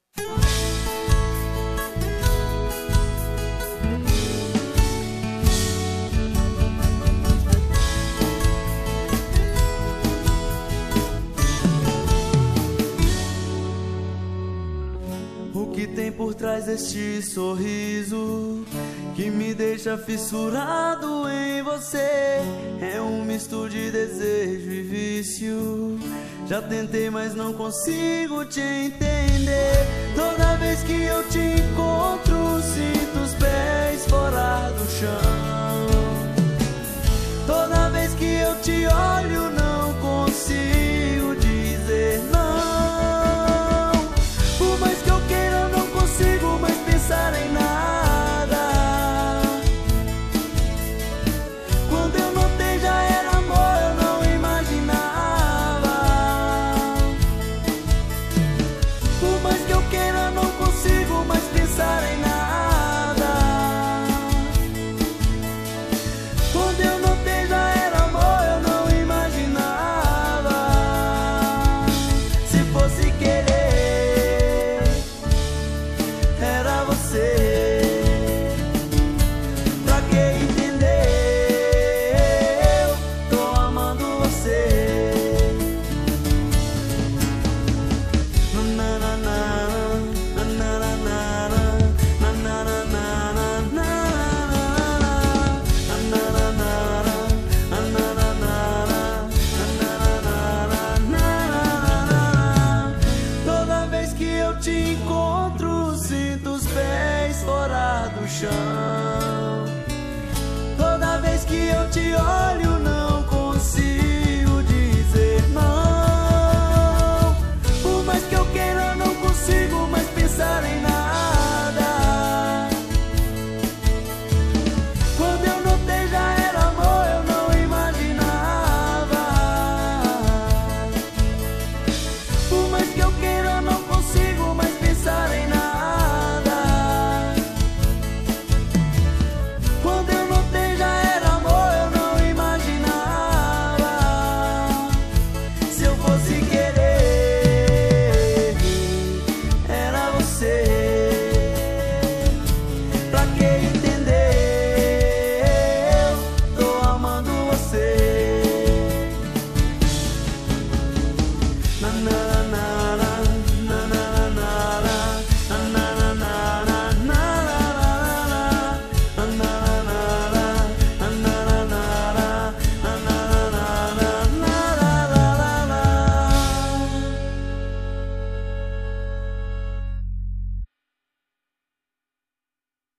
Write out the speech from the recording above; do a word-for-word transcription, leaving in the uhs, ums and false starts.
O que tem por trás deste sorriso que me deixa fissurado em você? É um misto de desejo e vício. Já tentei, mas não consigo te entender. Toda vez que eu te encontro, sinto os pés fora do chão. Toda vez que eu te olho, não consigo dizer não. Por mais que eu queira, eu não consigo mais pensar em nada. Quando eu notei já era amor, eu não imaginava. Por mais que eu queira, eu não consigo mais pensar em nada. Quando eu notei já era amor, eu não imaginava. Se fosse querer, era você. Pra que entender? Eu tô amando você. Na, na, na, na, na, na, na, na, na, na, na, na, na. Toda vez que eu te encontro, sinto os pés fora do chão.